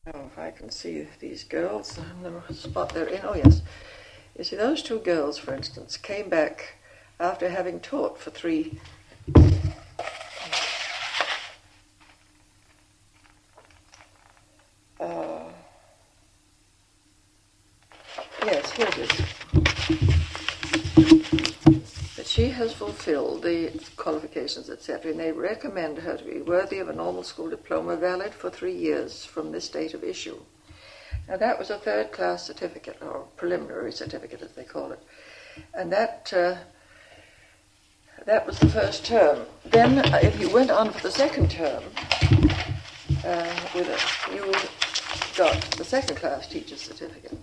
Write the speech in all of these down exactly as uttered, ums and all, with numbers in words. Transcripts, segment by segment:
Oh, if I can see these girls and the spot they're in. Oh, yes. You see, those two girls, for instance, came back after having taught for three uh, yes, here it is. That she has fulfilled the qualifications, et cetera, and they recommend her to be worthy of a normal school diploma valid for three years from this date of issue. Now, that was a third-class certificate, or preliminary certificate, as they call it. And that uh, that was the first term. Then, uh, if you went on for the second term, uh, with a, you got the second-class teacher's certificate.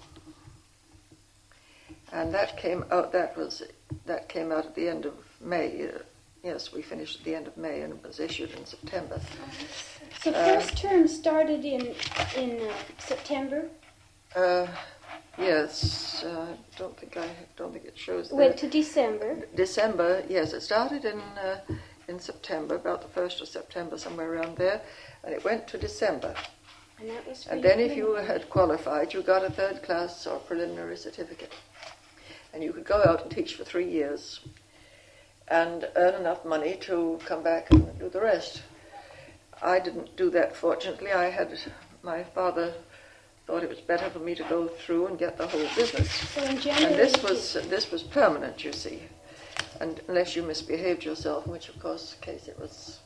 And that came out. That was that came out at the end of May. Uh, yes, we finished at the end of May, and it was issued in September. So first uh, term started in in uh, September. Uh, yes, uh, I don't think I don't think it shows. Went to December. December, yes, it started in uh, in September, about the first of September, somewhere around there, and it went to December. And that was. And then, if you had qualified, you got a third class or preliminary certificate, and you could go out and teach for three years, and earn enough money to come back and do the rest. I didn't do that, fortunately. I had, my father thought it was better for me to go through and get the whole business. So in January, and this was uh, this was permanent, you see, and unless you misbehaved yourself, in which of course case it was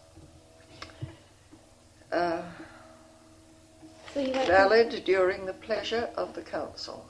uh, so you valid to... during the pleasure of the council.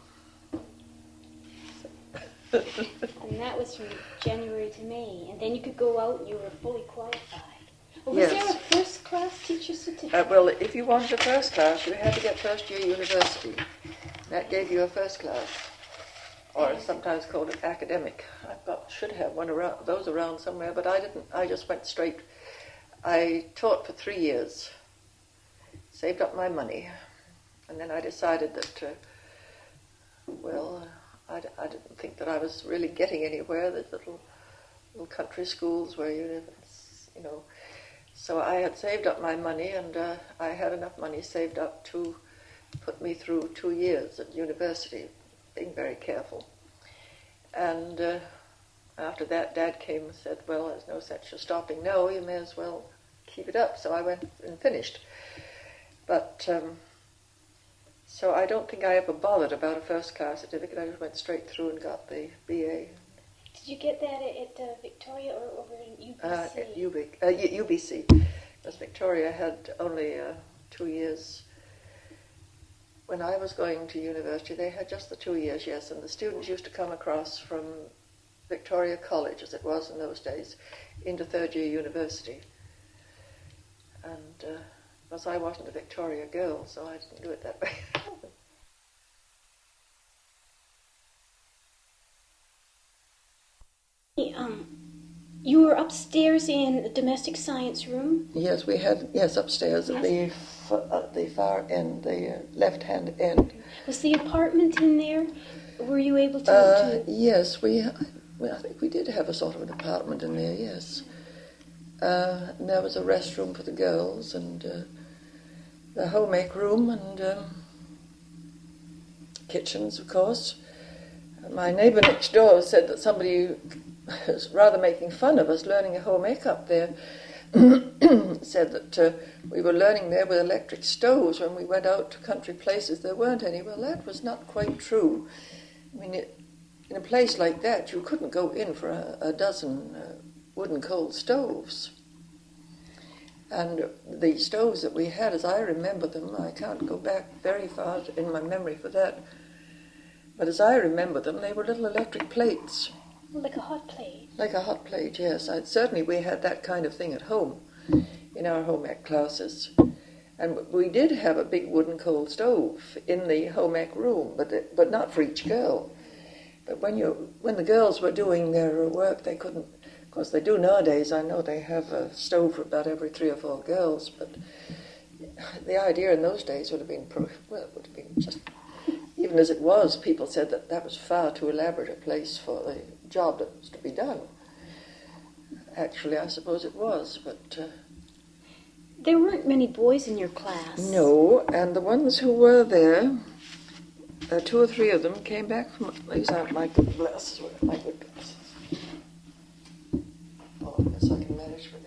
And that was from January to May, and then you could go out and you were fully qualified. Well, was yes. there a first-class teacher certificate? Uh, well, if you wanted a first class, you had to get first-year university. That gave you a first class, or sometimes called an academic. I got, should have one around, those around somewhere, but I didn't. I just went straight. I taught for three years, saved up my money, and then I decided that, uh, well, I, I didn't think that I was really getting anywhere. There's little, little country schools where you live, you know. So I had saved up my money, and uh, I had enough money saved up to put me through two years at university, being very careful. And uh, after that, Dad came and said, well, there's no sense of stopping. No, you may as well keep it up. So I went and finished. But, um, so I don't think I ever bothered about a first-class certificate. I just went straight through and got the B A. Did you get that at, at uh, Victoria or over in U B C? Uh, at U B, uh, U B C. Because Victoria had only uh, two years. When I was going to university, they had just the two years, yes, and the students used to come across from Victoria College, as it was in those days, into third year university. And uh, because I wasn't a Victoria girl, so I didn't do it that way. Um, you were upstairs in the domestic science room? Yes, we had, yes, upstairs at the, f- at the far end, the uh, left-hand end. Was the apartment in there? Were you able to... Uh, to... Yes, we, well, I think we did have a sort of an apartment in there, yes. Uh, and there was a restroom for the girls, and uh, the home ec room, and um, kitchens, of course. My neighbour next door said that somebody was rather making fun of us learning a home ec up there. Said that uh, we were learning there with electric stoves. When we went out to country places, there weren't any. Well, that was not quite true. I mean, it, in a place like that, you couldn't go in for a, a dozen uh, wooden coal stoves. And the stoves that we had, as I remember them, I can't go back very far in my memory for that, but as I remember them, they were little electric plates. Like a hot plate. Like a hot plate, yes. I, certainly we had that kind of thing at home in our home ec classes. And we did have a big wooden coal stove in the home ec room, but it, but not for each girl. But when you when the girls were doing their work, they couldn't. Of course, they do nowadays. I know they have a stove for about every three or four girls, but the idea in those days would have been, well, it would have been just, even as it was, people said that that was far too elaborate a place for the job that was to be done. Actually, I suppose it was, but... Uh, There weren't many boys in your class. No, and the ones who were there, uh, two or three of them came back from, these aren't my good glasses, where are my good glasses? Oh, I guess I can manage with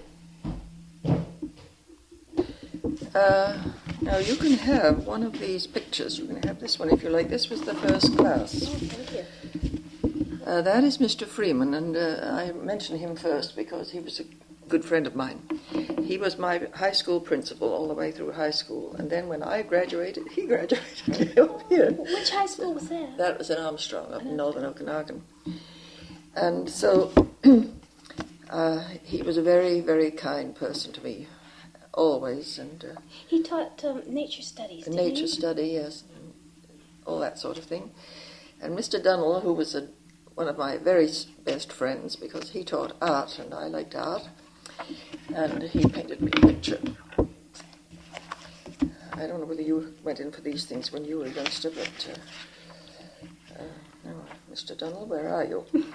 these. Uh, now you can have one of these pictures. You can have this one if you like. This was the first class. Oh, thank you. Uh, that is Mister Freeman, and uh, I mention him first because he was a good friend of mine. He was my high school principal all the way through high school, and then when I graduated, he graduated up here. Which high school was that? That was in Armstrong, up in northern Okanagan. And so uh, he was a very, very kind person to me, always. And uh, he taught um, nature studies, didn't nature he? study, yes, and all that sort of thing. And Mister Dunnell, who was a, one of my very best friends, because he taught art, and I liked art, and he painted me a picture. I don't know whether you went in for these things when you were a youngster, but uh, uh, no, Mister Dunnell, where are you? Oh,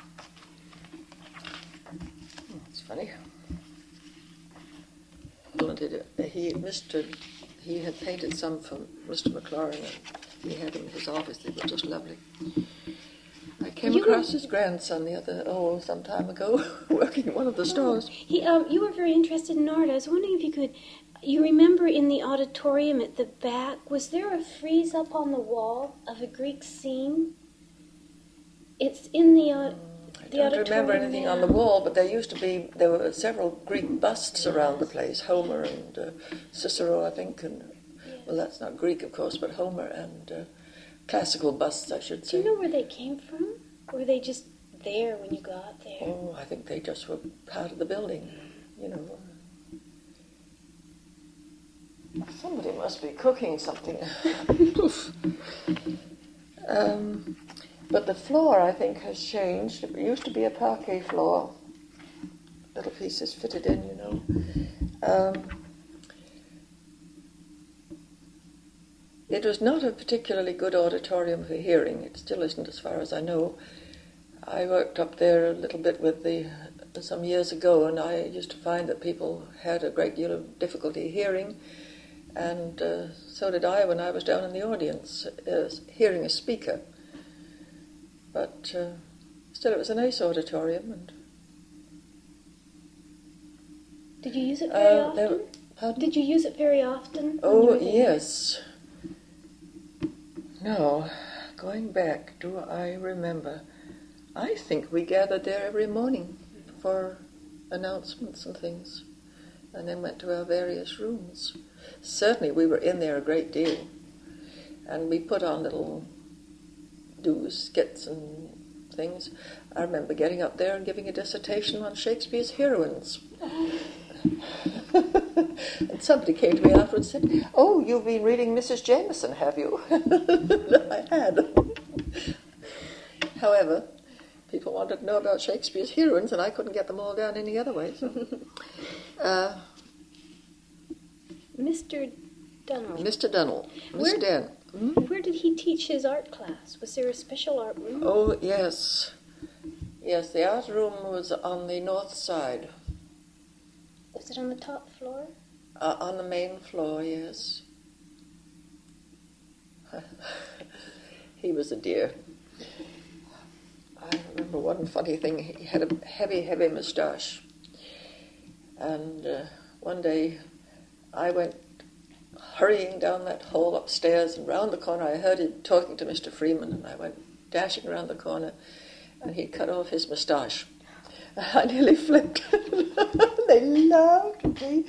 it's funny. He, Mister He had painted some for Mister McLaurin, and he had them in his office. They were just lovely. I came You across were- his grandson the other, oh, some time ago, working in one of the stores. He, um, you were very interested in art. I was wondering if you could. You remember in the auditorium at the back, was there a frieze up on the wall of a Greek scene? It's in the. Uh, I the don't remember auditorium anything now. on the wall, but there used to be, there were several Greek busts around the place, Homer and uh, Cicero, I think, and, well, that's not Greek, of course, but Homer and uh, classical busts, I should Do say. you know where they came from? Or were they just there when you got there? Oh, I think they just were part of the building, you know. Somebody must be cooking something. Oof. um, but the floor, I think, has changed. It used to be a parquet floor. Little pieces fitted in, you know. Um, it was not a particularly good auditorium for hearing. It still isn't, as far as I know. I worked up there a little bit with the some years ago, and I used to find that people had a great deal of difficulty hearing, and uh, so did I when I was down in the audience, uh, hearing a speaker. But uh, still, it was a nice auditorium. And Did you use it very uh, there, often? pardon? Did you use it very often? when you Oh, were there? yes. Now, going back, do I remember? I think we gathered there every morning for announcements and things, and then went to our various rooms. Certainly we were in there a great deal, and we put on little do skits and things. I remember getting up there and giving a dissertation on Shakespeare's heroines. And somebody came to me afterwards and said, "Oh, you've been reading Missus Jameson, have you?" I had. However, people wanted to know about Shakespeare's heroines, and I couldn't get them all down any other way. So. uh, Mister Dunnell. Mister Dunnell, Miss Where- Dan. Hmm? Where did he teach his art class? Was there a special art room? Oh, yes. Yes, the art room was on the north side. Was it on the top floor? Uh, on the main floor, yes. He was a dear. I remember one funny thing. He had a heavy, heavy moustache. And uh, one day I went hurrying down that hall upstairs, and round the corner I heard him talking to Mister Freeman, and I went dashing around the corner, and he cut off his moustache. I nearly flipped. They laughed at me.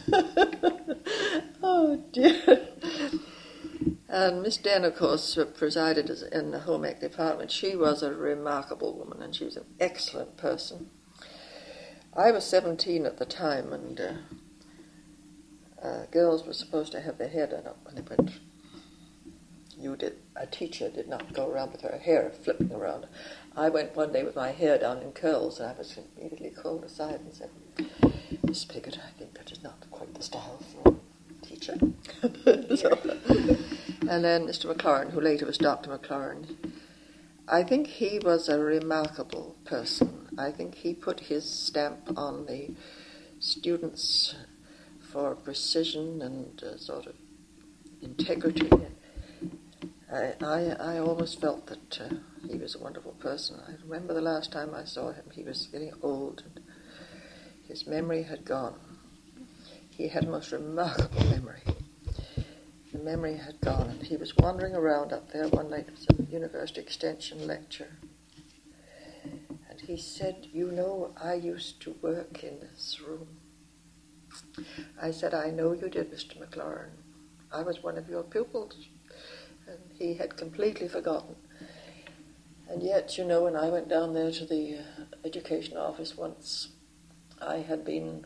Oh, dear. And Miss Dan, of course, presided as- in the home ec department. She was a remarkable woman, and she was an excellent person. I was seventeen at the time, and uh, uh, girls were supposed to have their hair done up when they went. You did. A teacher did not go around with her hair flipping around. I went one day with my hair down in curls, and I was immediately called aside and said, "Miss Piggott, I think that is not quite the style for a teacher." So, and then Mister McLaurin, who later was Doctor McLaurin, I think he was a remarkable person. I think he put his stamp on the students' for precision and uh, sort of integrity. I, I, I always felt that uh, he was a wonderful person. I remember the last time I saw him, he was getting old and his memory had gone. He had a most remarkable memory. The memory had gone, and he was wandering around up there one night. It was a university extension lecture. And he said, "You know, I used to work in this room." I said, "I know you did, Mister McLaurin. I was one of your pupils." And he had completely forgotten. And yet, you know, when I went down there to the uh, education office once, I had been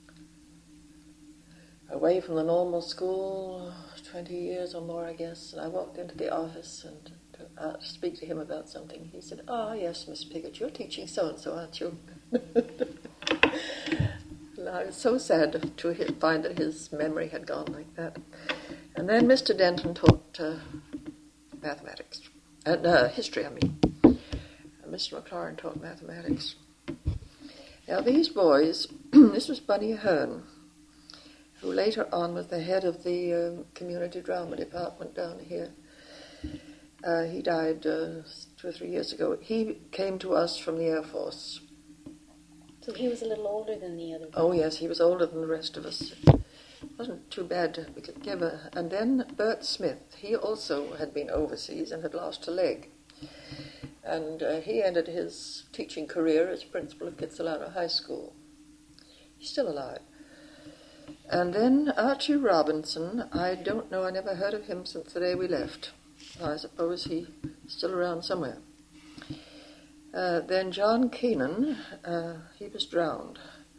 away from the normal school twenty years or more, I guess, and I walked into the office and to uh, speak to him about something. He said, "Oh, yes, Miss Piggott, you're teaching so-and-so, aren't you?" And I was so sad to he- find that his memory had gone like that. And then Mister Denton taught uh, mathematics, and uh, history, I mean. And Mister McLaurin taught mathematics. Now these boys, this was Bunny Hearn, who later on was the head of the uh, community drama department down here. Uh, he died uh, two or three years ago. He came to us from the Air Force. So he was a little older than the other. Oh yes, he was older than the rest of us. It wasn't too bad to give a... And then Bert Smith, he also had been overseas and had lost a leg. And uh, he ended his teaching career as principal of Kitsilano High School. He's still alive. And then Archie Robinson, I don't know, I never heard of him since the day we left. I suppose he's still around somewhere. Uh, then John Keenan, uh, he was drowned.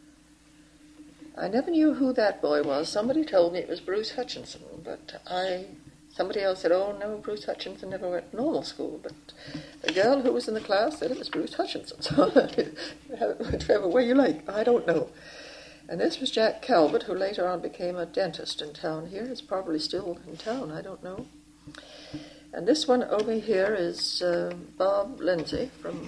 I never knew who that boy was. Somebody told me it was Bruce Hutchinson, but I... Somebody else said, "Oh, no, Bruce Hutchinson never went to normal school." But the girl who was in the class said it was Bruce Hutchinson. So have it whichever way you like. I don't know. And this was Jack Calvert, who later on became a dentist in town here. He's probably still in town, I don't know. And this one over here is uh, Bob Lindsay from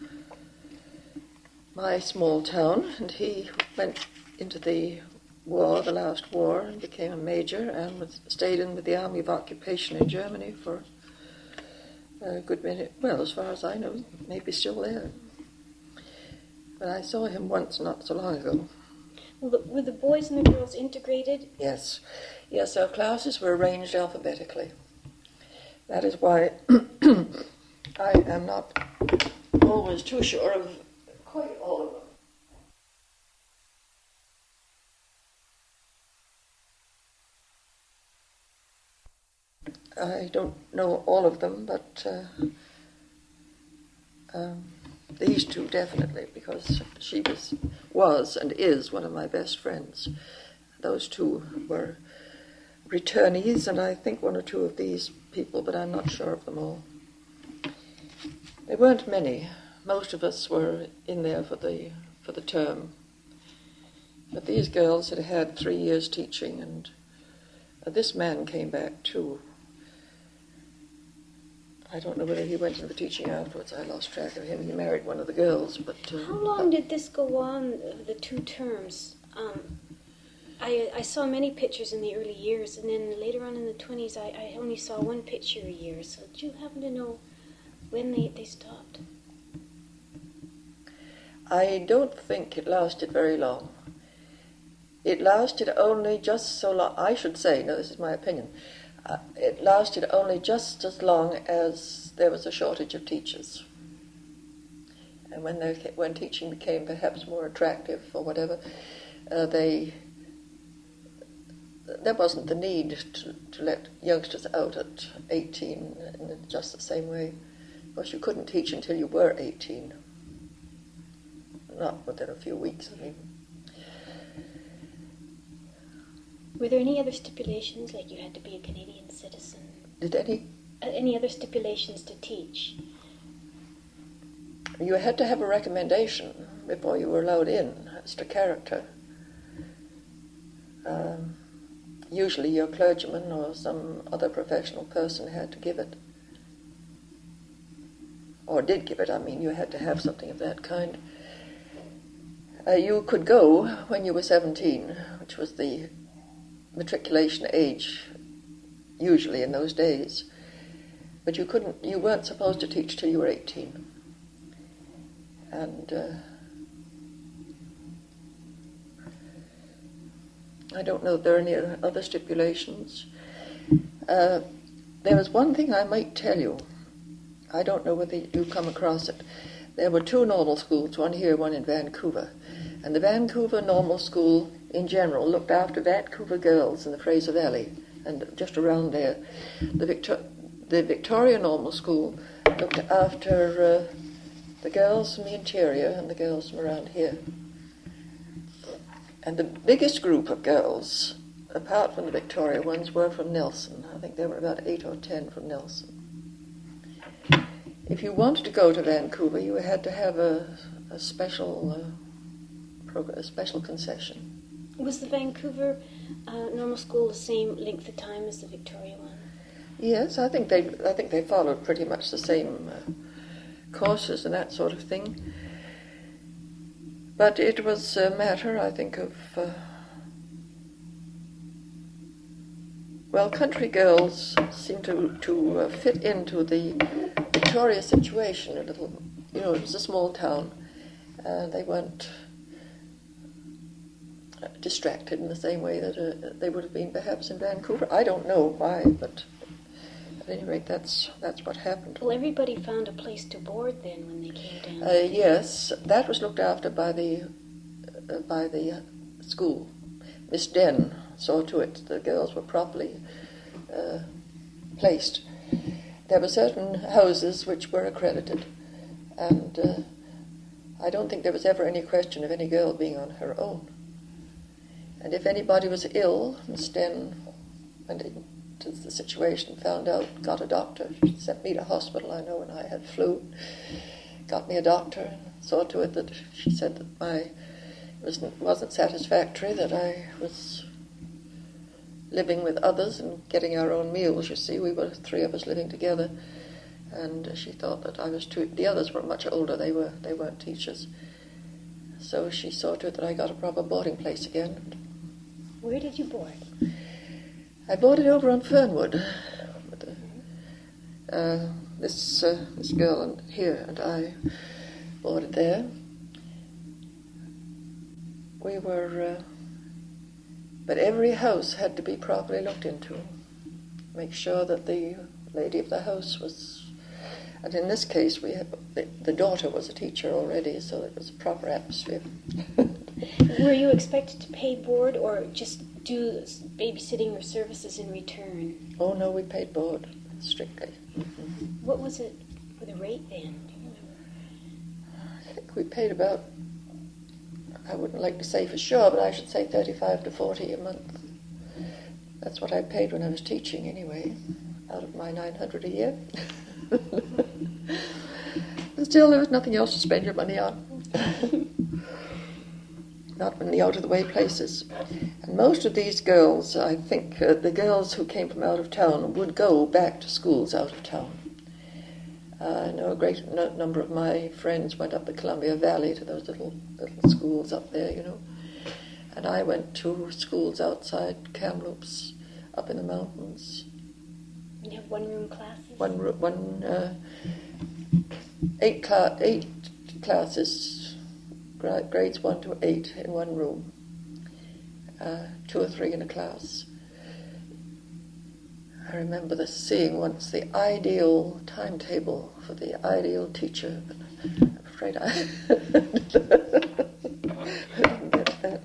my small town, and he went into the war, the last war, and became a major and was, stayed in with the Army of Occupation in Germany for a good minute. Well, as far as I know, maybe still there. But I saw him once not so long ago. Well, the, were the boys and the girls integrated? Yes. Yes, our classes were arranged alphabetically. That is why I am not always too sure of quite all of them. I don't know all of them, but uh, um, these two definitely, because she was, was and is one of my best friends. Those two were returnees, and I think one or two of these people, but I'm not sure of them all. There weren't many. Most of us were in there for the for the term. But these girls had had three years teaching, and uh, this man came back too. I don't know whether he went into the teaching afterwards. I lost track of him. He married one of the girls, but... Uh, How long did this go on, uh, the two terms? Um, I I saw many pictures in the early years, and then later on in the twenties, I, I only saw one picture a year. So do you happen to know when they, they stopped? I don't think it lasted very long. It lasted only just so long... I should say, no, this is my opinion... Uh, it lasted only just as long as there was a shortage of teachers. And when they, when teaching became perhaps more attractive or whatever, uh, they there wasn't the need to, to let youngsters out at eighteen in just the same way. Of course, you couldn't teach until you were eighteen. Not within a few weeks, I mean. Were there any other stipulations, like you had to be a Canadian citizen? Did any? Uh, any other stipulations to teach? You had to have a recommendation before you were allowed in as to character. Um, usually your clergyman or some other professional person had to give it. Or did give it, I mean, you had to have something of that kind. Uh, you could go when you were seventeen, which was the matriculation age, usually in those days. But you couldn't. You weren't supposed to teach till you were eighteen. And uh, I don't know if there are any other stipulations. Uh, there was one thing I might tell you. I don't know whether you've come across it. There were two normal schools, one here, one in Vancouver. And the Vancouver Normal School, in general, looked after Vancouver girls in the Fraser Valley and just around there. The, Victor- the Victoria Normal School looked after uh, the girls from the interior and the girls from around here. And the biggest group of girls, apart from the Victoria ones, were from Nelson. I think there were about eight or ten from Nelson. If you wanted to go to Vancouver, you had to have a, a special uh, program, a special concession. Was the Vancouver uh, Normal School the same length of time as the Victoria one? Yes, I think they. I think they followed pretty much the same uh, courses and that sort of thing. But it was a matter, I think, of uh, well, country girls seem to to uh, fit into the Victoria situation a little. You know, it was a small town, and they weren't distracted in the same way that uh, they would have been perhaps in Vancouver. I don't know why, but at any rate, that's that's what happened. Well, everybody found a place to board then when they came down. Uh, yes, that was looked after by the uh, by the uh, school. Miss Den saw to it the girls were properly uh, placed. There were certain houses which were accredited, and uh, I don't think there was ever any question of any girl being on her own. And if anybody was ill, Miss Den went into the situation, found out, got a doctor. She sent me to hospital, I know, when I had flu. Got me a doctor, and saw to it that she said that my it wasn't, wasn't satisfactory, that I was living with others and getting our own meals, you see. We were three of us living together, and she thought that I was too... The others were much older, they, were, they weren't teachers. So she saw to it that I got a proper boarding place again. Where did you board? I boarded over on Fernwood. But, uh, uh, this uh, this girl and here and I boarded there. We were... Uh, but every house had to be properly looked into. Make sure that the lady of the house was... And in this case, we had, the, the daughter was a teacher already, so it was a proper atmosphere. Were you expected to pay board or just do babysitting or services in return? Oh, no, we paid board, strictly. Mm-hmm. What was it for the rate then? Do you remember? I think we paid about, I wouldn't like to say for sure, but I should say thirty-five to forty a month. That's what I paid when I was teaching anyway, out of my nine hundred a year. But still, there was nothing else to spend your money on. Not in the out-of-the-way places. And most of these girls, I think, uh, the girls who came from out of town would go back to schools out of town. Uh, I know a great no- number of my friends went up the Columbia Valley to those little little schools up there, you know. And I went to schools outside Kamloops, up in the mountains. You have one-room classes? One, one, uh, eight, cla- eight classes, gra- grades one to eight in one room, uh, two or three in a class. I remember the seeing once the ideal timetable for the ideal teacher, but I'm afraid I, I didn't get that.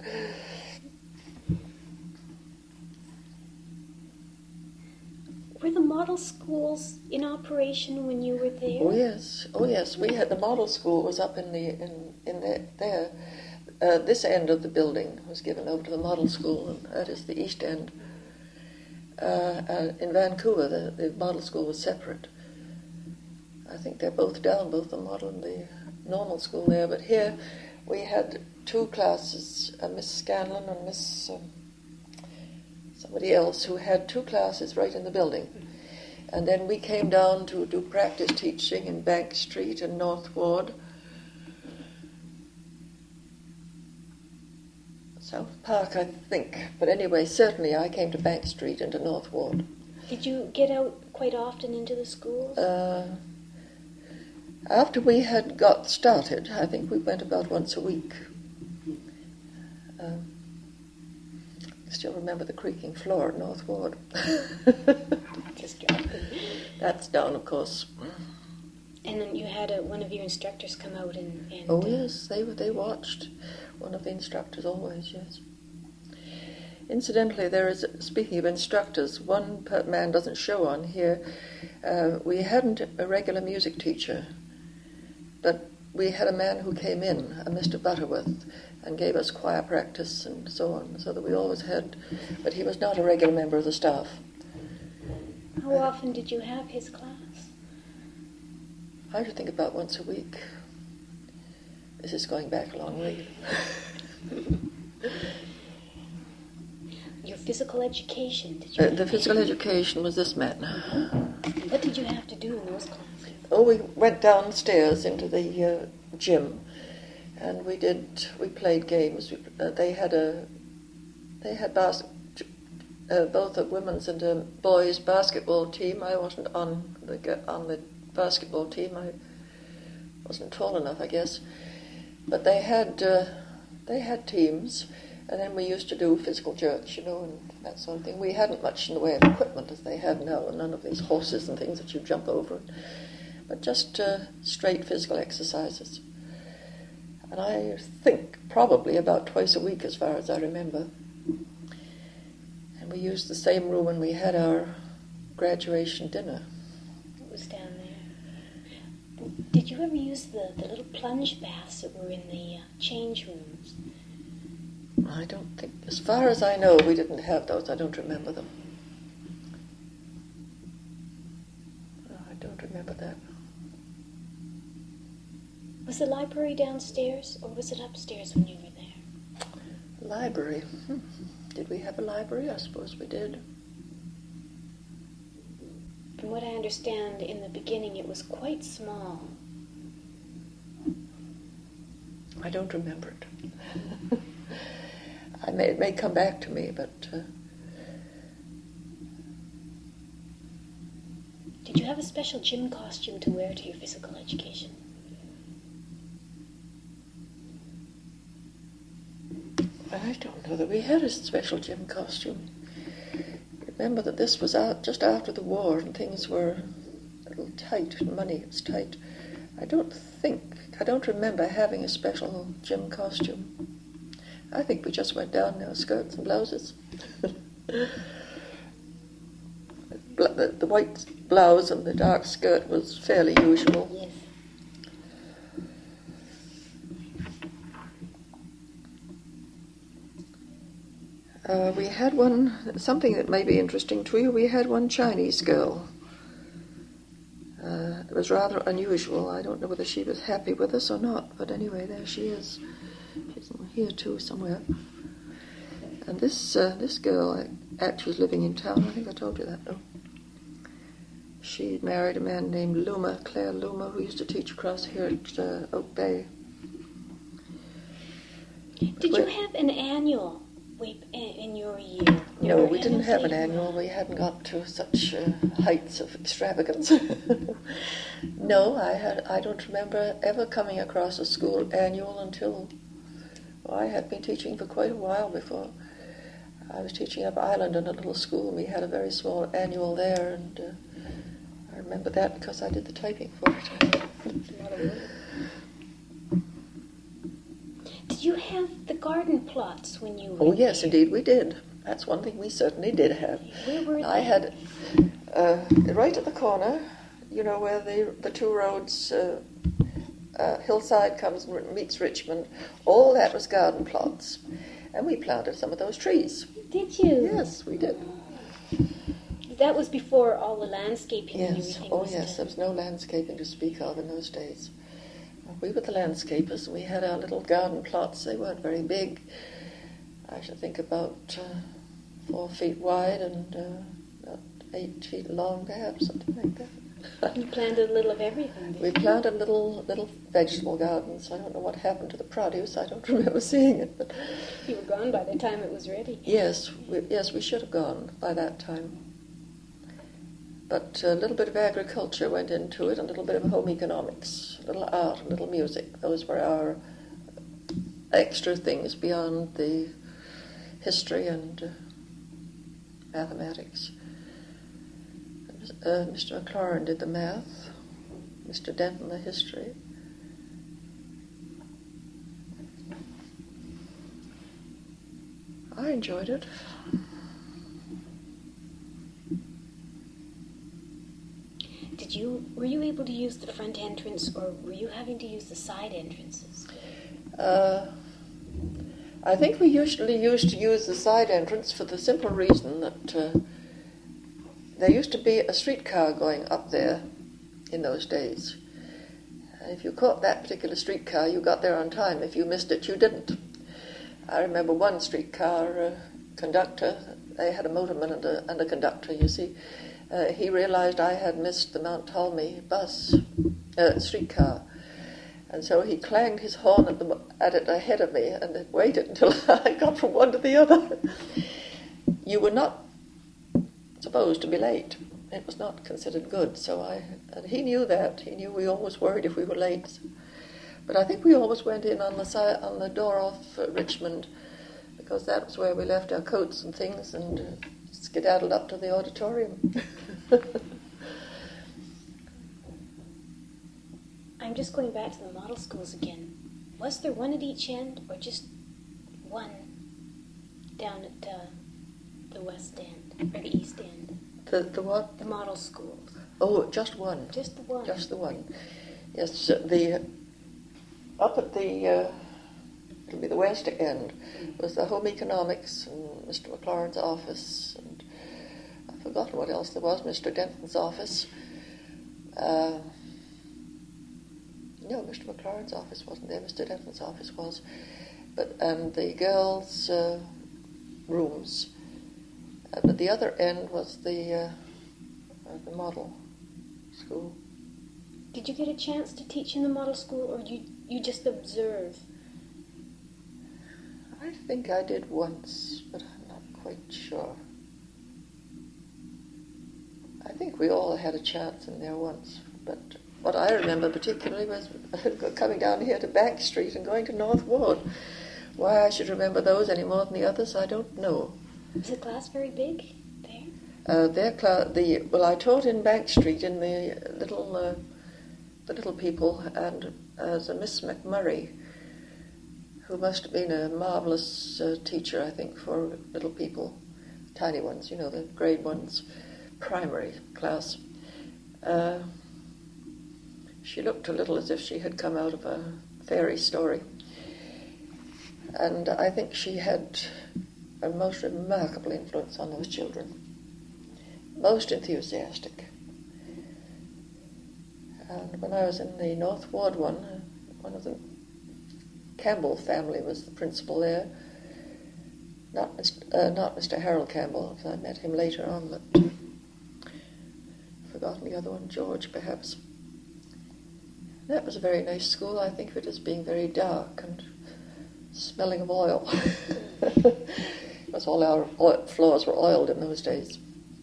Were the model schools in operation when you were there? Oh yes, oh yes. We had the model school was up in the in in the, there. Uh, this end of the building was given over to the model school, and that is the east end. Uh, uh, in Vancouver, the, the model school was separate. I think they're both down, both the model and the normal school there. But here, we had two classes: uh, Miss Scanlon and Miss. Um, somebody else who had two classes right in the building. And then we came down to do practice teaching in Bank Street and North Ward. South Park, I think. But anyway, certainly I came to Bank Street into North Ward. Did you get out quite often into the schools? Uh, after we had got started, I think we went about once a week. Um, I still remember the creaking floor at North Ward. Just That's down, of course. And then you had a, one of your instructors come out and... and Oh, uh, yes, they were, they watched. One of the instructors always, yes. Incidentally, there is, speaking of instructors, one per man doesn't show on here. Uh, we hadn't a regular music teacher, but we had a man who came in, a Mister Butterworth, and gave us choir practice and so on, so that we always had, but he was not a regular member of the staff. How often did you have his class? I should think about once a week. This is going back a long way. Your physical education, did you? Uh, the physical education was this man. What did you have to do in those classes? Oh, we went downstairs into the uh, gym, and we did. We played games. We, uh, they had a. They had bas- uh, both a women's and a boys' basketball team. I wasn't on the on the basketball team. I wasn't tall enough, I guess. But they had uh, they had teams. And then we used to do physical jerks, you know, and that sort of thing. We hadn't much in the way of equipment as they have now, and none of these horses and things that you jump over, but just uh, straight physical exercises. And I think probably about twice a week, as far as I remember. And we used the same room when we had our graduation dinner. It was down there. Did you ever use the, the little plunge baths that were in the uh, change rooms? I don't think, as far as I know, we didn't have those. I don't remember them. Oh, I don't remember that. Was the library downstairs, or was it upstairs when you were there? Library. Hmm. Did we have a library? I suppose we did. From what I understand, in the beginning it was quite small. I don't remember it. I may, it may come back to me, but... Uh, Did you have a special gym costume to wear to your physical education? I don't know that we had a special gym costume. Remember that this was out just after the war, and things were a little tight, and money was tight. I don't think, I don't remember having a special gym costume. I think we just went down in our skirts and blouses. the, the white blouse and the dark skirt was fairly usual. Yes. Uh, we had one, something that may be interesting to you, we had one Chinese girl. Uh, it was rather unusual. I don't know whether she was happy with us or not, but anyway, there she is. She's here too somewhere. And this uh, this girl actually was living in town. I think I told you that, no? She had married a man named Luma, Claire Luma, who used to teach across here at uh, Oak Bay. Did you have an annual in your year? No, we didn't have an annual. We hadn't got to such uh, heights of extravagance. No, I had. I don't remember ever coming across a school annual until well, I had been teaching for quite a while before. I was teaching up Island in a little school, and we had a very small annual there, and uh, I remember that because I did the typing for it. Did you have the garden plots when you were Oh, yes, there? indeed, we did. That's one thing we certainly did have. Where were I they? had, uh, right at the corner, you know, where the the two roads, uh, uh, Hillside comes and meets Richmond, all that was garden plots. And we planted some of those trees. Did you? Yes, we did. That was before all the landscaping and Yes, everything oh was yes, done. there was no landscaping to speak of in those days. We were the landscapers, and we had our little garden plots. They weren't very big. I should think about uh, four feet wide and uh, about eight feet long, perhaps, something like that. You planted a little of everything, didn't We you? planted little little vegetable gardens. I don't know what happened to the produce. I don't remember seeing it, but You were gone by the time it was ready. yes, we, yes, we should have gone by that time. But a little bit of agriculture went into it, and a little bit of home economics, a little art, a little music. Those were our extra things beyond the history and uh, mathematics. Uh, Mister McLaurin did the math, Mister Denton the history. I enjoyed it. Did you, were you able to use the front entrance, or were you having to use the side entrances? Uh, I think we usually used to use the side entrance for the simple reason that uh, there used to be a streetcar going up there in those days. If you caught that particular streetcar, you got there on time. If you missed it, you didn't. I remember one streetcar uh, conductor, they had a motorman and a, and a conductor, you see. Uh, he realized I had missed the Mount Ptolemy bus, uh, streetcar. And so he clanged his horn at, the, at it ahead of me and waited until I got from one to the other. You were not supposed to be late. It was not considered good. So I, and he knew that. He knew we always worried if we were late. But I think we always went in on the side, on the door off uh, Richmond, because that was where we left our coats and things and uh, skedaddled up to the auditorium. I'm just going back to the model schools again. Was there one at each end, or just one down at uh, the west end, or the east end? The, the what? The model schools. Oh, just one. Just the one. Just the one. Yes, the up at the uh, it'll be the west end was the home economics and Mister McLaurin's office, and I've forgotten what else there was. Mister Denton's office. Uh, no, Mister McLaurin's office wasn't there. Mister Denton's office was, but and the girls' uh, rooms. Uh, but the other end was the uh, uh, the model school. Did you get a chance to teach in the model school, or you you just observe? I think I did once, but I'm not quite sure. I think we all had a chance in there once, but what I remember particularly was coming down here to Bank Street and going to North Ward. Why I should remember those any more than the others, I don't know. Was the class very big there? Uh, their cla- the well, I taught in Bank Street in the little uh, the little people, and as a Miss McMurray, who must have been a marvellous uh, teacher, I think, for little people, tiny ones, you know, the grade ones, primary class. Uh, she looked a little as if she had come out of a fairy story. And I think she had a most remarkable influence on those children. Most enthusiastic. And when I was in the North Ward one, uh, one of the Campbell family was the principal there. Not Mister Uh, not Mister Harold Campbell, because I met him later on, but uh, I've forgotten the other one, George perhaps. That was a very nice school. I think of it as being very dark and smelling of oil. Because all our oil, floors were oiled in those days.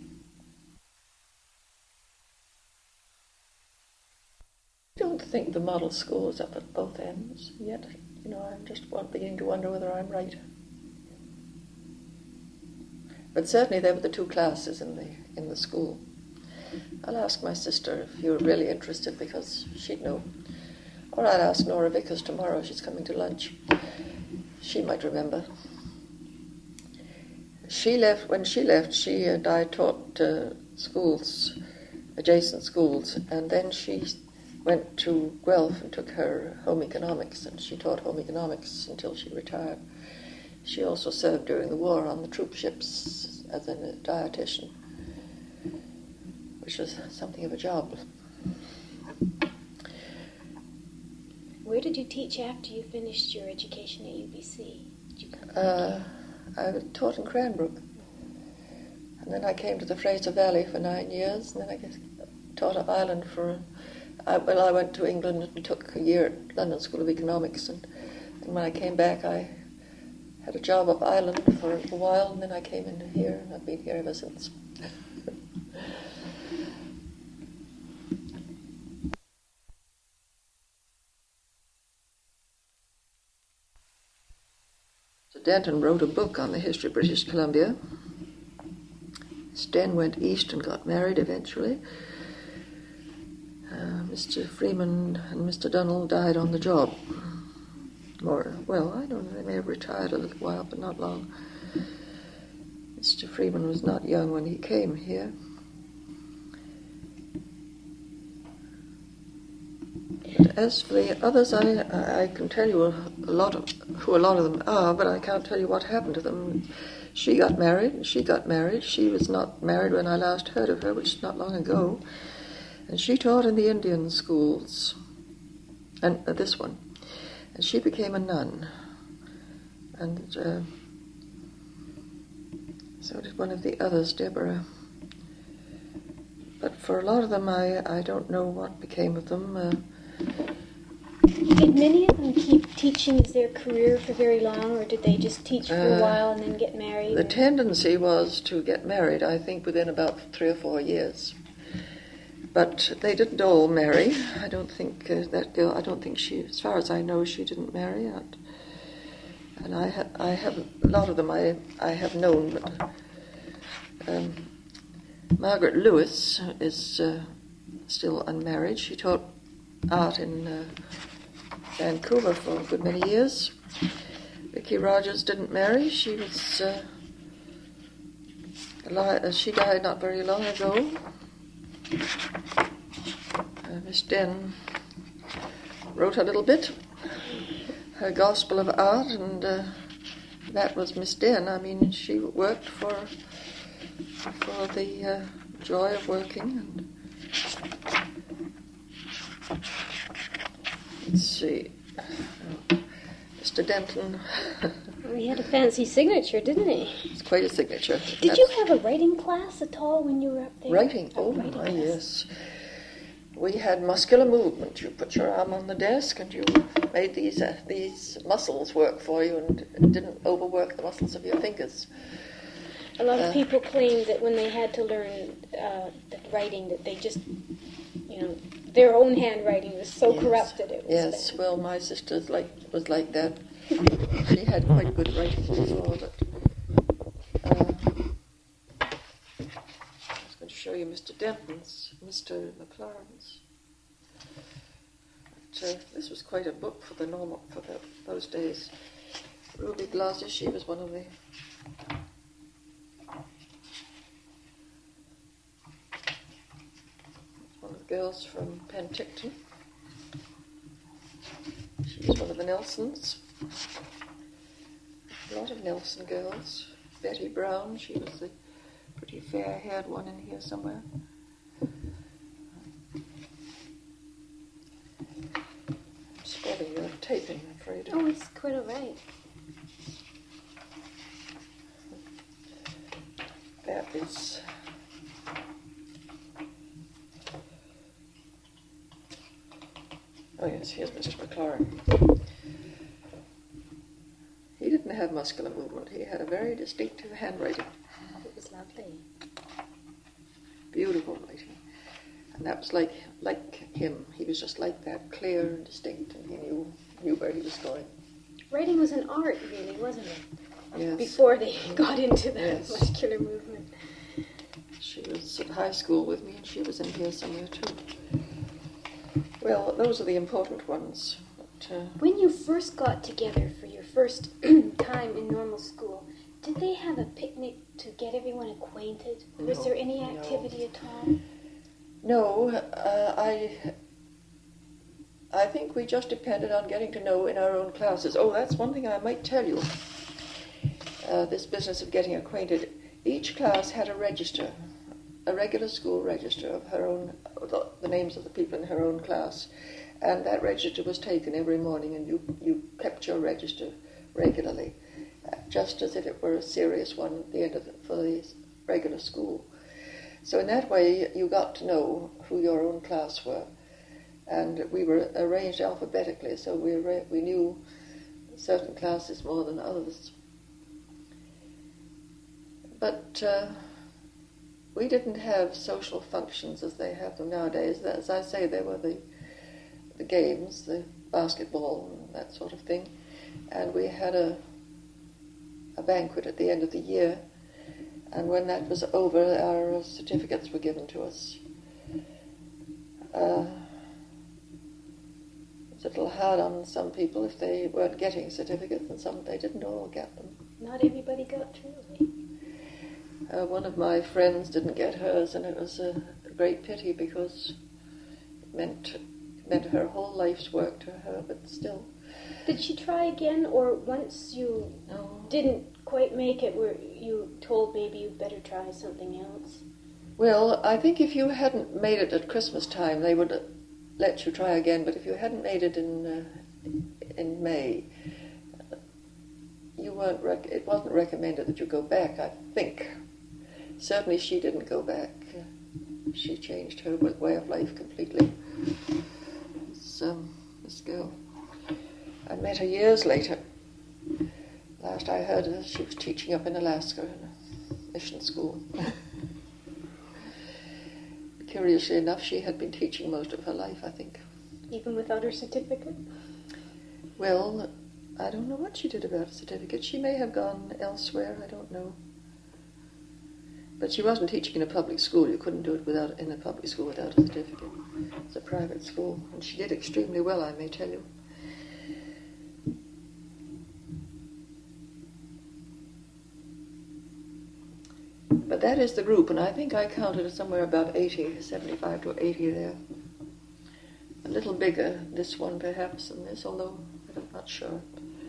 I don't think the model school is up at both ends yet. You know, I'm just beginning to wonder whether I'm right. But certainly there were the two classes in the in the school. I'll ask my sister if you're really interested, because she'd know. Or I'll ask Nora Vickers tomorrow. She's coming to lunch. She might remember. She left, when she left, she and I taught uh, schools, adjacent schools, and then she went to Guelph and took her home economics, and she taught home economics until she retired. She also served during the war on the troop ships as a dietitian, which was something of a job. Where did you teach after you finished your education at U B C? Did you come Uh, I taught in Cranbrook, and then I came to the Fraser Valley for nine years, and then I guess taught at Ireland for, I, well, I went to England and took a year at London School of Economics, and, and when I came back I had a job up Ireland for a while, and then I came in here, and I've been here ever since. So Denton wrote a book on the history of British Columbia. Sten went east and got married eventually. Uh, Mister Freeman and Mister Dunnell died on the job. Or, well, I don't know, they may have retired a little while, but not long. Mister Freeman was not young when he came here. But as for the others, I, I can tell you a, a lot of who a lot of them are, but I can't tell you what happened to them. She got married, she got married. She was not married when I last heard of her, which is not long ago. And she taught in the Indian schools, and uh, this one. And she became a nun. And uh, so did one of the others, Deborah. But for a lot of them, I, I don't know what became of them. Uh, Did many of them keep teaching as their career for very long, or did they just teach for a uh, while and then get married? The or? tendency was to get married, I think, within about three or four years. But they didn't all marry. I don't think uh, that girl, I don't think she, as far as I know, she didn't marry. And, and I, ha- I have, a lot of them I, I have known, but um, Margaret Lewis is uh, still unmarried. She taught art in uh, Vancouver for a good many years. Vicky Rogers didn't marry. She was, uh, ali- she died not very long ago. Uh, Miss Den wrote a little bit, her Gospel of Art, and uh, that was Miss Den. I mean, she worked for for the uh, joy of working. And let's see, Mister Denton. He had a fancy signature, didn't he? It's quite a signature. Did That's you have a writing class at all when you were up there? Writing? A Oh, writing my, class. yes. We had muscular movement. You put your arm on the desk and you made these uh, these muscles work for you and didn't overwork the muscles of your fingers. A lot Uh, of people claim that when they had to learn uh, the writing, that they just, you know, their own handwriting was so Yes. corrupted. It was Yes, bad. well, my sister's like was like that. She had quite good writing before, but uh, I was going to show you Mister Denton's, Mister McLaurin's. But, uh, this was quite a book for the normal for the, those days. Ruby Glasser, she was one of the one of the girls from Penticton. She was one of the Nelsons. A lot of Nelson girls. Betty Brown, she was the pretty fair-haired one in here somewhere. I'm spoiling your taping, I'm afraid. Oh, it's quite all right. That is... Oh yes, here's Mister McLaurin. He didn't have muscular movement. He had a very distinctive handwriting. It was lovely. Beautiful writing. And that was like like him. He was just like that, clear and distinct, and he knew knew where he was going. Writing was an art, really, wasn't it? Yes. Before they got into the Yes. muscular movement. She was at high school with me, and she was in here somewhere too. Well, those are the important ones. But, uh, When you first got together for your first time in normal school, did they have a picnic to get everyone acquainted? Was No, there any no. activity at all? no, uh, I I think we just depended on getting to know in our own classes. Oh, that's one thing I might tell you. Uh, this business of getting acquainted. Each class had a register, a regular school register of her own, the, the names of the people in her own class. And that register was taken every morning, and you, you kept your register regularly, uh, just as if it were a serious one at the end of the, for the regular school. So in that way, you got to know who your own class were. And we were arranged alphabetically, so we, arra- we knew certain classes more than others. But uh, we didn't have social functions as they have them nowadays. As I say, there were the, the games, the basketball, and that sort of thing. And we had a, a banquet at the end of the year. And when that was over, our certificates were given to us. Uh, it's a little hard on some people if they weren't getting certificates, and some they didn't all get them. Not everybody got through. Uh, one of my friends didn't get hers, and it was a, a great pity because it meant, it meant her whole life's work to her, but still. Did she try again, or once you No. didn't quite make it, were you told maybe you better try something else? Well, I think if you hadn't made it at Christmas time, they would let you try again, but if you hadn't made it in uh, in May, you weren't rec- it wasn't recommended that you go back, I think. Certainly she didn't go back. She changed her way of life completely. This, um, this girl. I met her years later. Last I heard her, she was teaching up in Alaska in a mission school. Curiously enough, she had been teaching most of her life, I think. Even without her certificate? Well, I don't know what she did about a certificate. She may have gone elsewhere, I don't know. But she wasn't teaching in a public school. You couldn't do it without in a public school without a certificate. It's a private school, and she did extremely well, I may tell you. But that is the group, and I think I counted somewhere about eighty, seventy-five to eighty there. A little bigger, this one perhaps, than this, although I'm not sure.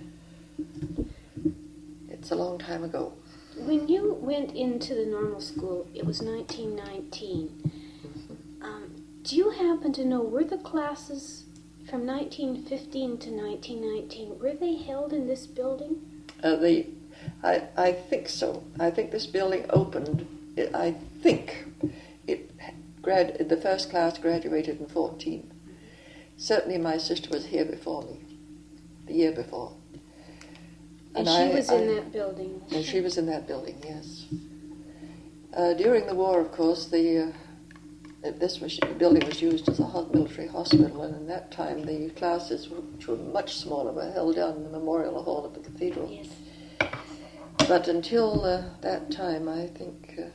It's a long time ago. When you went into the normal school, it was nineteen nineteen. Mm-hmm. Um, do you happen to know, were the classes from nineteen fifteen to nineteen nineteen, were they held in this building? Uh, the, I, I think so. I think this building opened, it, I think it grad, the first class graduated in fourteen. Mm-hmm. Certainly my sister was here before me, the year before. And, and she I, was in I, that building. And she was in that building, yes. Uh, during the war, of course, the uh, this was, the building was used as a military hospital, and in that time the classes, which were much smaller, were held down in the memorial hall of the cathedral. Yes. But until uh, that time, I think uh,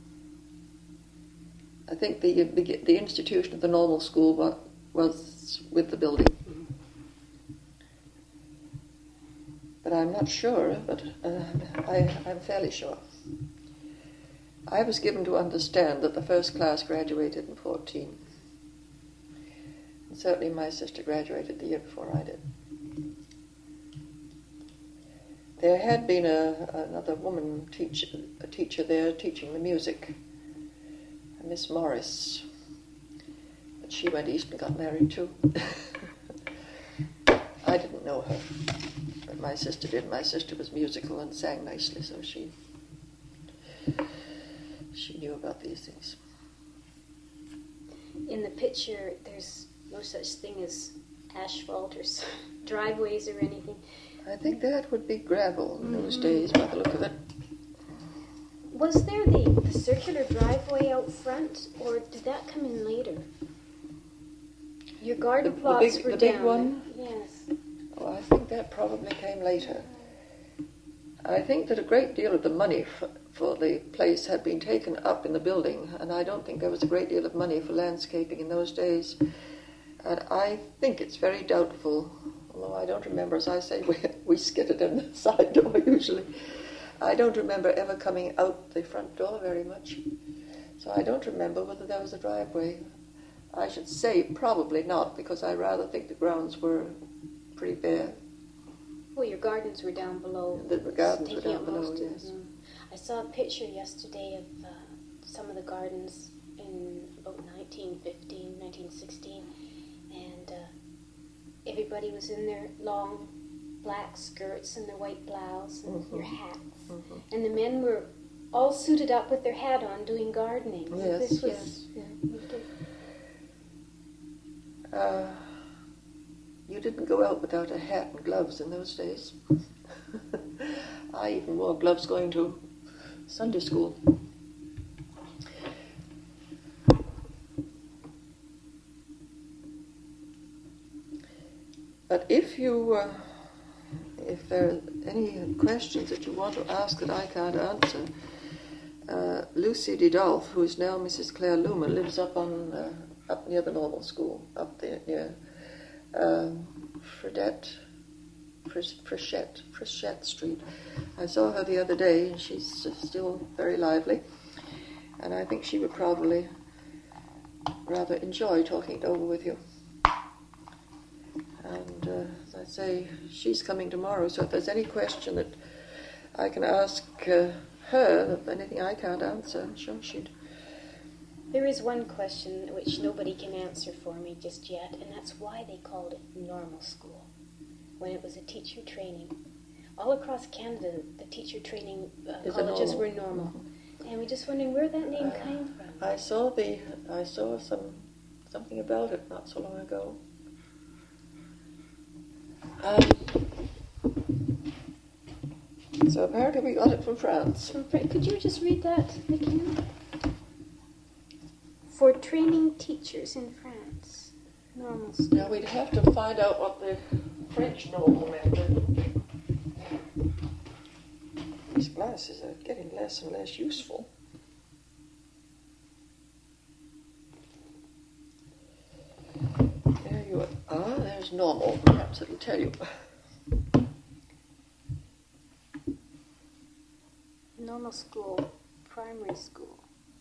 I think the, the the institution of the normal school was, was with the building. But I'm not sure, but uh, I, I'm fairly sure. I was given to understand that the first class graduated in fourteen. And certainly my sister graduated the year before I did. There had been a, another woman teacher, a teacher there teaching the music, Miss Morris. But she went east and got married too. I didn't know her. But my sister did. My sister was musical and sang nicely, so she she knew about these things. In the picture, there's no such thing as asphalt or driveways or anything. I think that would be gravel in those days, by the look of it. Was there the, the circular driveway out front, or did that come in later? Your garden the, plots the big, were the down big one? there. Yes. Oh, I think that probably came later. I think that a great deal of the money for, for the place had been taken up in the building, and I don't think there was a great deal of money for landscaping in those days. And I think it's very doubtful, although I don't remember, as I say, we, we skidded in the side door usually. I don't remember ever coming out the front door very much. So I don't remember whether there was a driveway. I should say probably not, because I rather think the grounds were pretty bare. Well, your gardens were down below. The gardens were down below, yes. Them. I saw a picture yesterday of uh, some of the gardens in about nineteen fifteen, nineteen sixteen, and uh, everybody was in their long black skirts and their white blouse and mm-hmm. their hats. Mm-hmm. And the men were all suited up with their hat on doing gardening. Yes, this was, yes. Yeah. Uh, you didn't go out without a hat and gloves in those days. I even wore gloves going to Sunday school. But if you, uh, if there are any questions that you want to ask that I can't answer, uh, Lucy Didolph, who is now Missus Claire Lumen, lives up on uh, up near the normal school, up there near um, Fredette, Frechette, Frechette Street. I saw her the other day, and she's still very lively, and I think she would probably rather enjoy talking it over with you. And uh, as I say, she's coming tomorrow, so if there's any question that I can ask uh, her, if anything I can't answer, I'm sure she'd... There is one question which nobody can answer for me just yet, and that's why they called it normal school, when it was a teacher training. All across Canada, the teacher training uh, colleges normal? were normal. Mm-hmm. And we're just wondering where that name uh, came from. I saw the, I saw some something about it not so long ago. Um, so apparently we got it from France. From Fran- Could you just read that again? For training teachers in France. Normal school. Now we'd have to find out what the French normal meant. These glasses are getting less and less useful. There you are. Ah, there's normal. Perhaps it'll tell you. Normal school, primary school.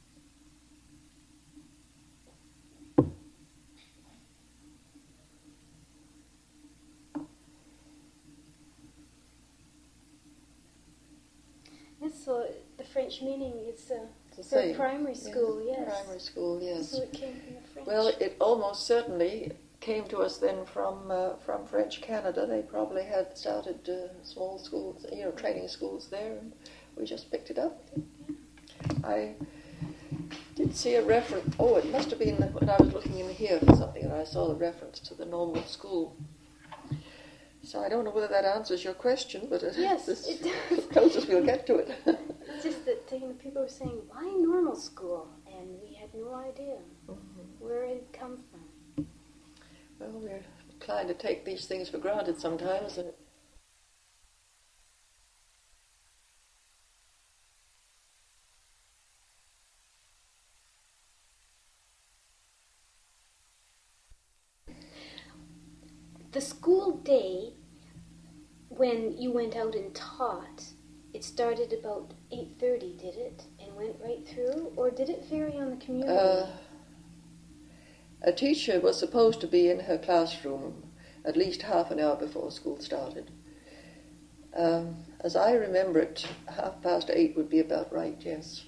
Yes, so the French meaning is uh, for primary school, yes. yes. Primary school, yes. So it came from the French. Well, it almost certainly came to us then from uh, from French Canada. They probably had started uh, small schools, you know, training schools there, and we just picked it up. I did see a reference. Oh, it must have been when I was looking in here for something, and I saw the reference to the normal school. So I don't know whether that answers your question, but it, yes, this it is as close as we'll get to it. It's just that you know, people were saying, why normal school? And we had no idea mm-hmm. where it had come from. Well, we're inclined to take these things for granted sometimes. And the school day, when you went out and taught, it started about eight thirty, did it? And went right through? Or did it vary on the community? Uh, a teacher was supposed to be in her classroom at least half an hour before school started. Um, as I remember it, half past eight would be about right, yes.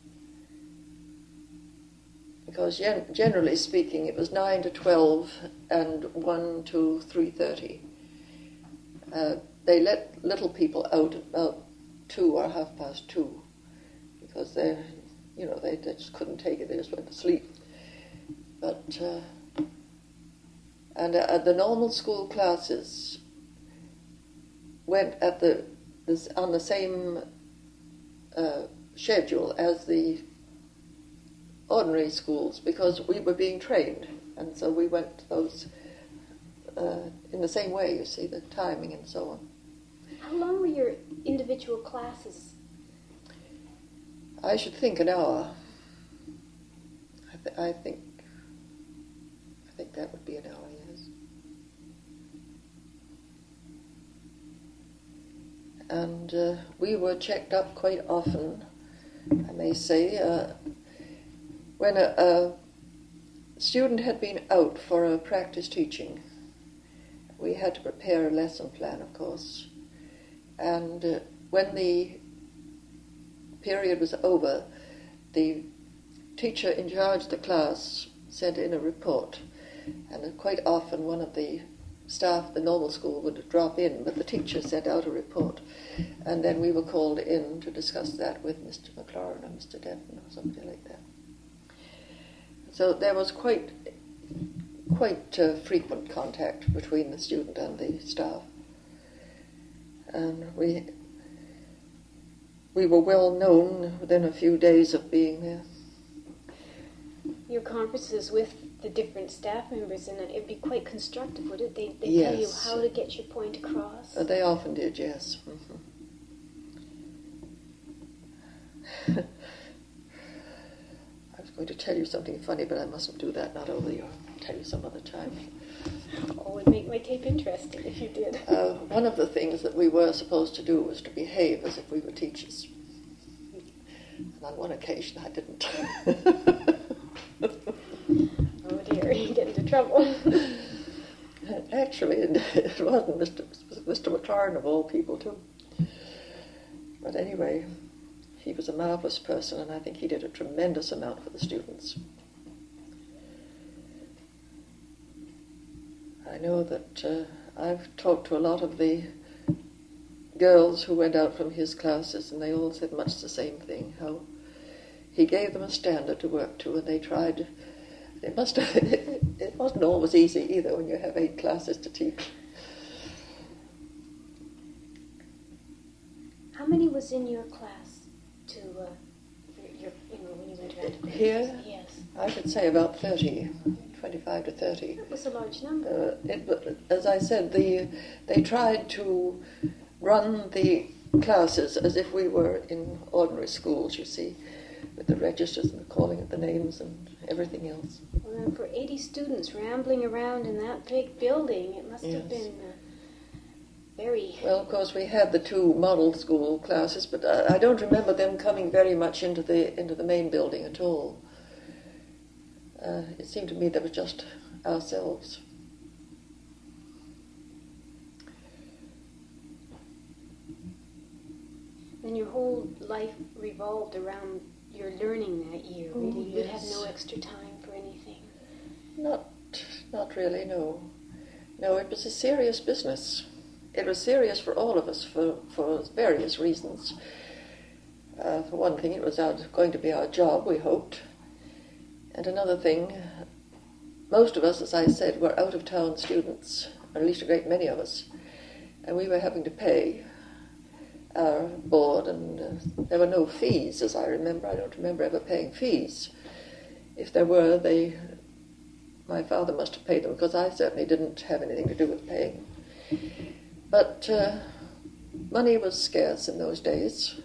Because gen- generally speaking, it was nine to twelve and one to three thirty. Uh, they let little people out at about two or half past two, because they, you know, they, they just couldn't take it. They just went to sleep. But uh, and uh, the normal school classes went at the this, on the same uh, schedule as the ordinary schools, because we were being trained, and so we went to those uh, in the same way, you see, the timing and so on. How long were your individual classes? I should think an hour. I, th- I think I think that would be an hour, yes. And uh, we were checked up quite often, I may say, uh, when a, a student had been out for a practice teaching. We had to prepare a lesson plan, of course. And uh, when the period was over, the teacher in charge of the class sent in a report. And quite often one of the staff, the normal school, would drop in, but the teacher sent out a report, and then we were called in to discuss that with Mister McLaurin or Mister Denton or somebody like that. So there was quite quite uh, frequent contact between the student and the staff, and we we were well known within a few days of being there. Your conferences with the different staff members, and it'd be quite constructive, would it? They they Yes. tell you how to get your point across. Uh, they often did, yes. Mm-hmm. I was going to tell you something funny, but I mustn't do that, not over you. I'll tell you some other time. Oh, it would make my tape interesting if you did. Uh, one of the things that we were supposed to do was to behave as if we were teachers. And on one occasion I didn't. Oh dear, you get into trouble. Actually, it, it wasn't Mister Mister McLaurin of all people, too. But anyway, he was a marvelous person, and I think he did a tremendous amount for the students. I know that uh, I've talked to a lot of the girls who went out from his classes, and they all said much the same thing, how he gave them a standard to work to, and they tried. It must have, it, it wasn't always easy either when you have eight classes to teach. How many was in your class to, uh, your, your, you know, when you went around to Here? Yes. I should say about thirty, twenty-five to thirty. That was a large number. Uh, it, as I said, the, they tried to run the classes as if we were in ordinary schools, you see, with the registers and the calling of the names and everything else. Well, and for eighty students rambling around in that big building, it must Yes. have been uh, very... Well, of course, we had the two model school classes, but I, I don't remember them coming very much into the into the main building at all. Uh, it seemed to me that was just ourselves. And your whole life revolved around your learning that year, really. Oh, You'd have yes. no extra time for anything. Not, not really, no. No, it was a serious business. It was serious for all of us for, for various reasons. Uh, for one thing, it was our, going to be our job, we hoped. And another thing, most of us, as I said, were out-of-town students, or at least a great many of us, and we were having to pay our board, and uh, there were no fees, as I remember. I don't remember ever paying fees. If there were, they, my father must have paid them, because I certainly didn't have anything to do with paying. But uh, money was scarce in those days,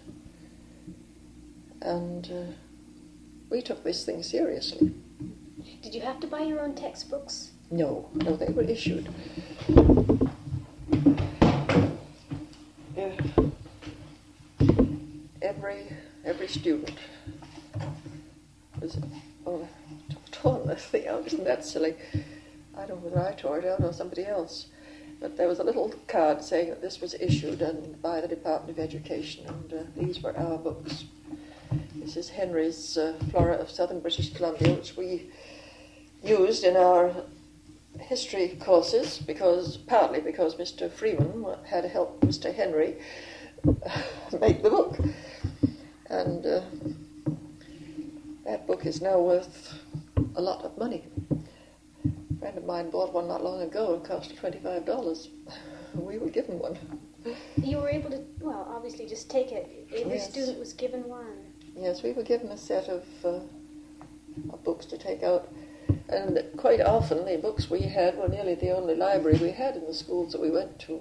and uh, we took this thing seriously. Did you have to buy your own textbooks? No, no, they were issued. Yeah. Every every student was, oh, torn this thing out, isn't that silly? I don't know whether I tore it out or somebody else. But there was a little card saying that this was issued and by the Department of Education, and uh, these were our books. This is Henry's uh, Flora of Southern British Columbia, which we used in our history courses, because partly because Mister Freeman had helped Mister Henry make the book. And uh, that book is now worth a lot of money. A friend of mine bought one not long ago and cost twenty-five dollars. We were given one. You were able to, well, obviously just take it. Every Yes. student was given one. Yes, we were given a set of, uh, of books to take out. And quite often the books we had were nearly the only library we had in the schools that we went to.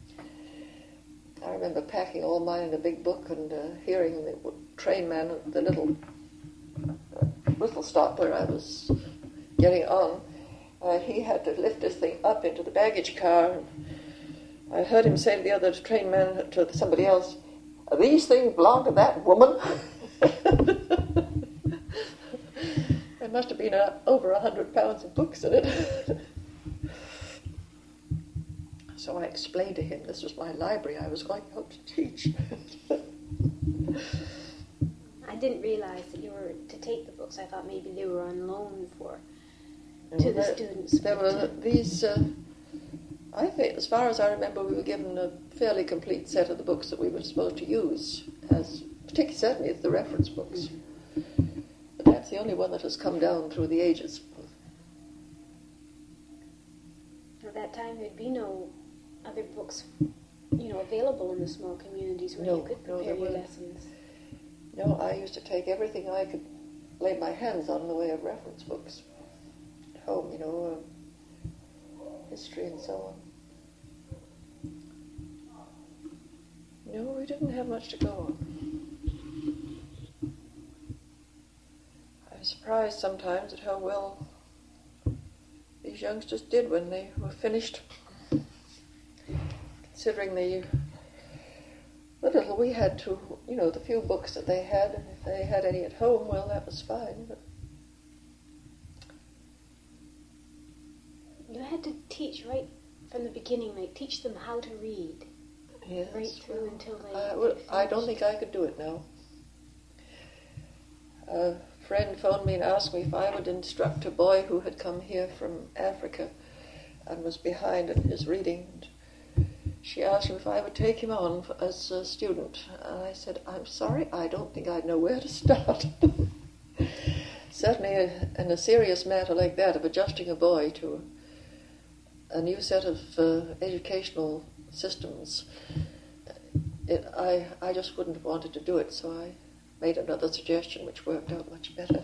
I remember packing all mine in a big book and uh, hearing the train man at the little uh, whistle stop where I was getting on. Uh, he had to lift this thing up into the baggage car. And I heard him say to the other train man, to somebody else, "These things belong to that woman." There must have been uh, over a hundred pounds of books in it. So I explained to him this was my library. I was going out to teach. I didn't realize that you were to take the books. I thought maybe they were on loan for And to the there, students. There but, were uh, these uh, I think, as far as I remember, we were given a fairly complete set of the books that we were supposed to use, as particularly certainly the reference books. But that's the only one that has come down through the ages. At that time, there'd be no other books, you know, available in the small communities where No, you could no, prepare there your weren't. lessons. No, I used to take everything I could lay my hands on in the way of reference books at home, you know, um, history and so on. No, we didn't have much to go on. I'm surprised sometimes at how well these youngsters did when they were finished, considering the, the little we had to, you know, the few books that they had, and if they had any at home, well, that was fine. But You had to teach right from the beginning, like teach them how to read, yes, right through until they. I, well, they I don't finished. think I could do it now. A friend phoned me and asked me if I would instruct a boy who had come here from Africa and was behind in his reading. She asked me if I would take him on for, as a student. And I said, I'm sorry, I don't think I'd know where to start. Certainly a, in a serious matter like that of adjusting a boy to a new set of uh, educational systems, it, I, I just wouldn't have wanted to do it, so I made another suggestion which worked out much better.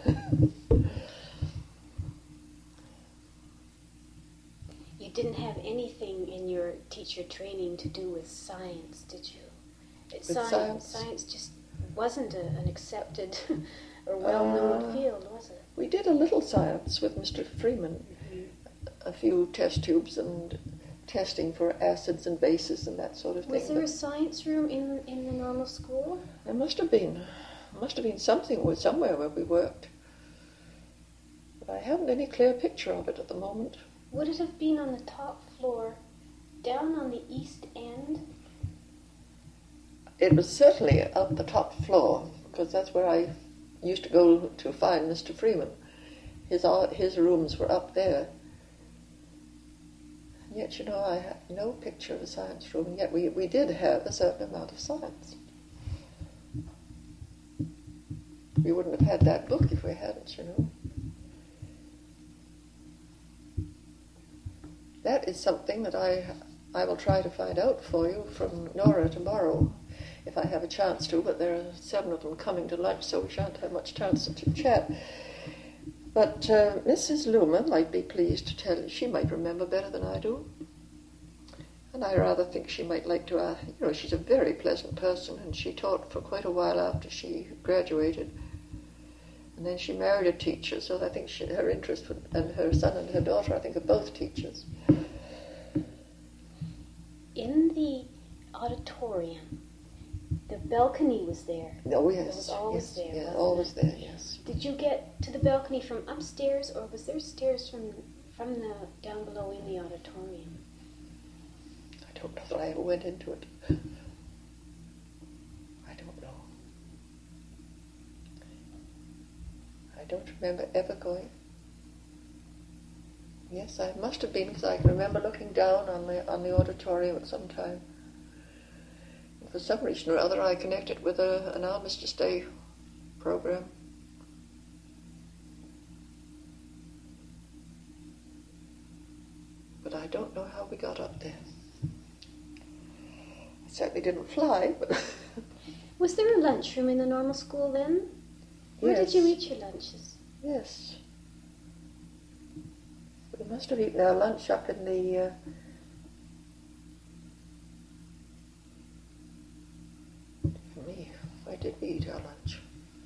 You didn't have anything in your teacher training to do with science, did you? It's With science. science? Science just wasn't a, an accepted or well-known Uh, field, was it? We did a little science with Mister Freeman, a few test tubes and testing for acids and bases and that sort of thing. Was there a But science room in in the normal school? there must have been, must have been something with somewhere where we worked. But I haven't any clear picture of it at the moment. Would it have been on the top floor, down on the east end? It was certainly up the top floor, because that's where I used to go to find Mister Freeman. His his rooms were up there. And yet, you know, I have no picture of a science room, and yet we, we did have a certain amount of science. We wouldn't have had that book if we hadn't, you know. That is something that I I will try to find out for you from Nora tomorrow, if I have a chance to, but there are seven of them coming to lunch, so we shan't have much chance to chat. But uh, Missus Loomer might be pleased to tell you, she might remember better than I do. And I rather think she might like to, uh, you know, she's a very pleasant person, and she taught for quite a while after she graduated. And then she married a teacher, so I think she, her interest, would, and her son and her daughter, I think, are both teachers. In the auditorium, the balcony was there. Oh, yes. It was always yes, there, Yeah, wasn't always it? there, yes. Did you get to the balcony from upstairs, or was there stairs from from the down below in the auditorium? I don't know that I ever went into it. I don't know. I don't remember ever going. Yes, I must have been, because I can remember looking down on the on the auditorium at some time. And for some reason or other, I connected with a, an Armistice Day program. But I don't know how we got up there. I certainly didn't fly, but... Was there a lunchroom in the normal school then? Where Yes. did you eat your lunches? Yes. We must have eaten our lunch up in the... Uh, for me, where did we eat our lunch?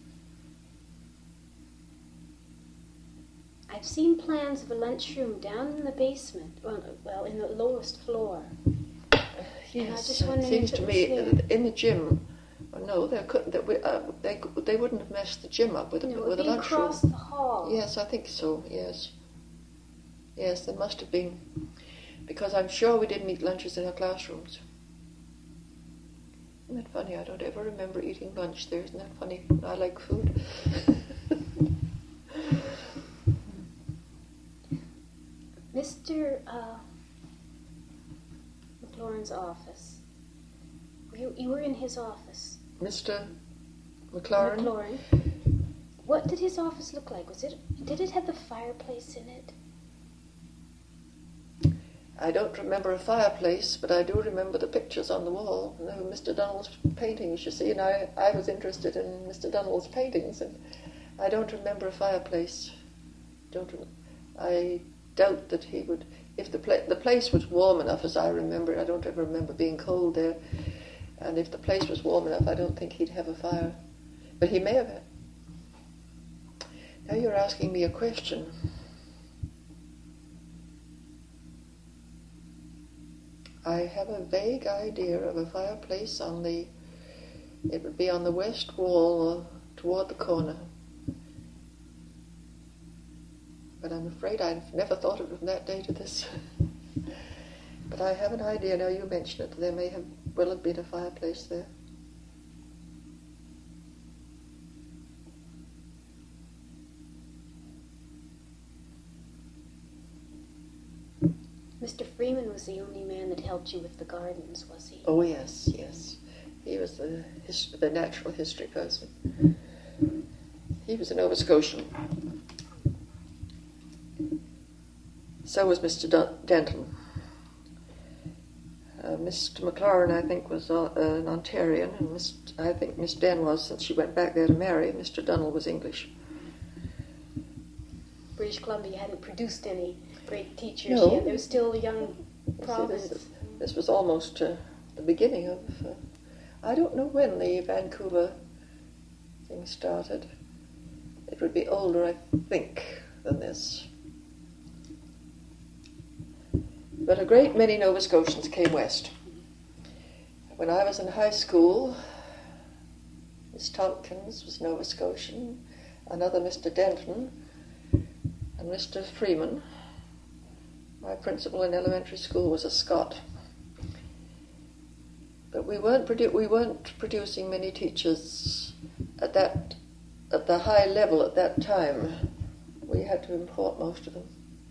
I've seen plans of a lunchroom down in the basement, well, well in the lowest floor. Yes, just it wondering seems if to it me was there. uh, in the gym. Well, no, they couldn't. They, we- uh, they they wouldn't have messed the gym up with a, No, it with would a be lunchroom. across the hall. Yes, I think so. Yes, yes, there must have been, because I'm sure we didn't eat lunches in our classrooms. Isn't that funny? I don't ever remember eating lunch there. Isn't that funny? I like food. Mister Uh, McLaurin's office? You, you were in his office. Mister McLaurin? McLaurin. What did his office look like? Was it? Did it have the fireplace in it? I don't remember a fireplace, but I do remember the pictures on the wall. You know, Mister Dunnell's paintings, you see, and I, I was interested in Mister Dunnell's paintings, and I don't remember a fireplace. Don't rem- I doubt that he would. If the pla- the place was warm enough, as I remember, I don't ever remember being cold there. And if the place was warm enough, I don't think he'd have a fire, but he may have had. Now you're asking me a question. I have a vague idea of a fireplace on the, it would be on the west wall toward the corner. But I'm afraid I've never thought of it from that day to this. But I have an idea, now you mention it, there may have well have been a fireplace there. Mister Freeman was the only man that helped you with the gardens, was he? Oh yes, yes. He was the his, the natural history person. He was a Nova Scotian. So was Mister Dun- Denton. Uh, Mister McLaurin, I think, was uh, an Ontarian, and Miss, I think Miss Den was, since she went back there to marry. Mister Dunnell was English. British Columbia hadn't produced any great teachers No. yet. There was still a young See, province. this, this was almost uh, the beginning of, uh, I don't know when the Vancouver thing started. It would be older, I think, than this. But a great many Nova Scotians came west. When I was in high school, Miss Tompkins was Nova Scotian, another Mister Denton, and Mister Freeman. My principal in elementary school was a Scot. But we weren't produ- we weren't producing many teachers at that at the high level at that time. We had to import most of them.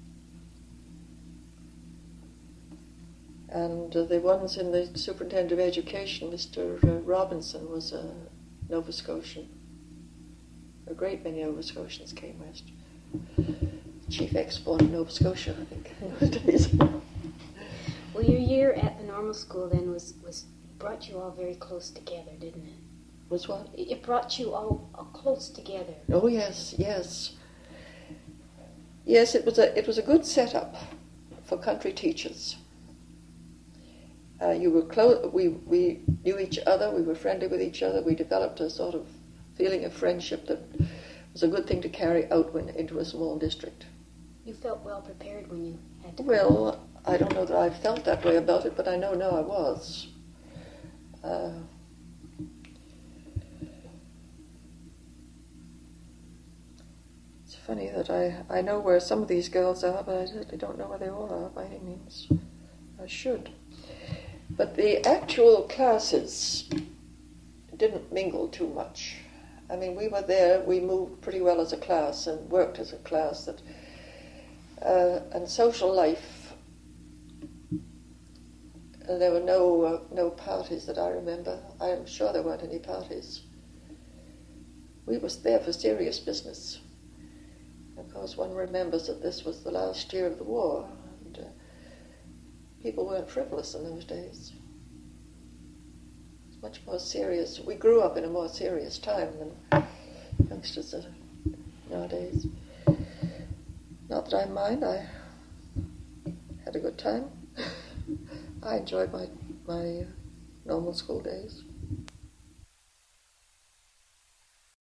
And uh, the ones in the Superintendent of Education, Mister Uh, Robinson, was a Nova Scotian. A great many Nova Scotians came west. Chief export of Nova Scotia, I think, in those days. Well, your year at the normal school then was, was brought you all very close together, didn't it? Was what? It it brought you all, all close together. Oh yes, yes, yes. It was a it was a good setup for country teachers. Uh, you were close. We we knew each other. We were friendly with each other. We developed a sort of feeling of friendship that was a good thing to carry out when into a small district. You felt well prepared when you had to go. Well, I don't know that I felt that way about it, but I know now I was. Uh, it's funny that I, I know where some of these girls are, but I certainly don't know where they all are by any means. I should. But the actual classes didn't mingle too much. I mean, we were there, we moved pretty well as a class and worked as a class. That, uh, and social life, uh, there were no uh, no parties that I remember. I am sure there weren't any parties. We was there for serious business. Of course, one remembers that this was the last year of the war. And, uh, people weren't frivolous in those days. It's much more serious. We grew up in a more serious time than youngsters are nowadays. Not that I mind. I had a good time. I enjoyed my my uh, normal school days.